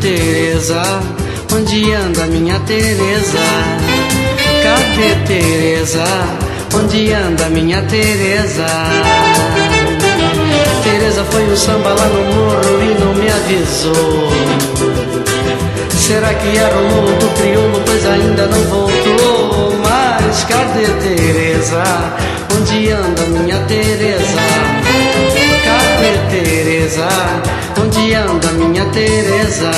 Tereza? Onde anda minha Tereza? Cadê Tereza? Onde anda minha Tereza? Tereza foi um samba lá no morro e não me avisou. Será que arrumou outro crioulo, pois ainda não voltou? Mas cadê Tereza? Onde anda minha Tereza? Cadê Tereza? Onde anda minha Tereza?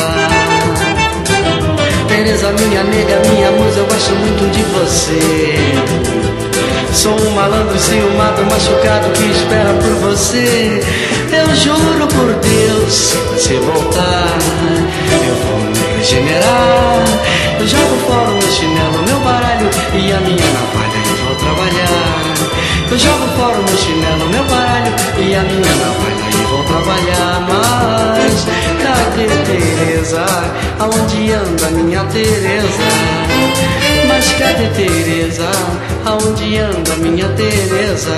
Tereza, minha nega, minha musa, eu gosto muito de você. Sou um malandro ciumado, machucado que espera por você. Eu juro por Deus, se você voltar, eu vou me regenerar. Eu jogo fora o meu chinelo, meu baralho e a minha navalha e vou trabalhar. Eu jogo fora o meu chinelo, meu baralho e a minha navalha e vou trabalhar. Mas cadê Tereza? Aonde anda minha Tereza? Mas cadê Tereza? Aonde anda minha Tereza?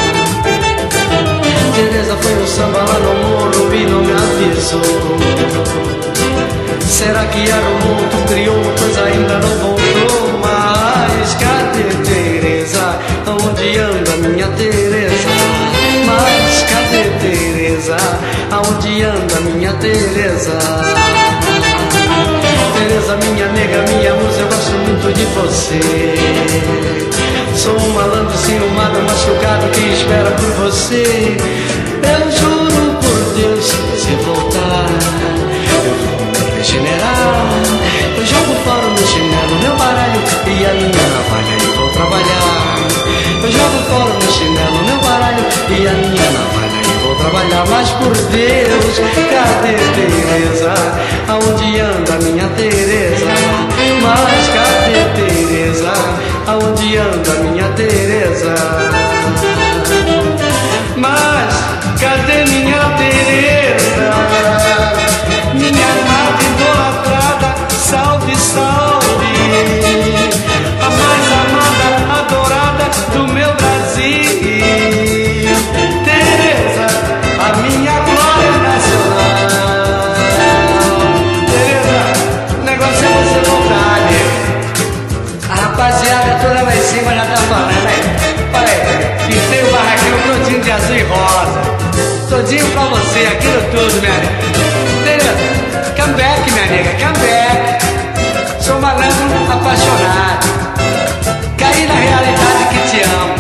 Tereza foi um samba lá no morro e não me avisou. Será que arrumou outro crioulo, pois ainda não voltou? Mas cadê Tereza? Aonde anda minha Tereza? Mas cadê Tereza? Aonde anda minha Tereza? Tereza, minha nega, minha musa, eu gosto muito de você. Sou um malandro ciumado, machucado que espera por você. Eu juro por Deus, se você voltar, eu vou me regenerar. Eu jogo fora o meu chinelo, meu baralho e a minha navalha e vou trabalhar. Eu jogo fora o meu chinelo, meu baralho e a minha navalha e vou trabalhar. Mas por Deus, cadê Tereza? Aonde anda minha Tereza? Mas cadê Tereza? Aonde anda minha Tereza? Mas cadê minha Tereza? Minha amada idolatrada, salve, salve. A mais amada, adorada do meu Brasil. Tereza, a minha glória nacional. Tereza, o negócio é você voltar, né? A rapaziada toda lá em cima já tá falando, né? Olha aí, pintei o barraquinho todinho de azul e rosa. Todinho pra você, aquilo tudo, minha nega. Tereza, come back, minha nega, come back. Sou malandro apaixonado. Caí na realidade que te amo.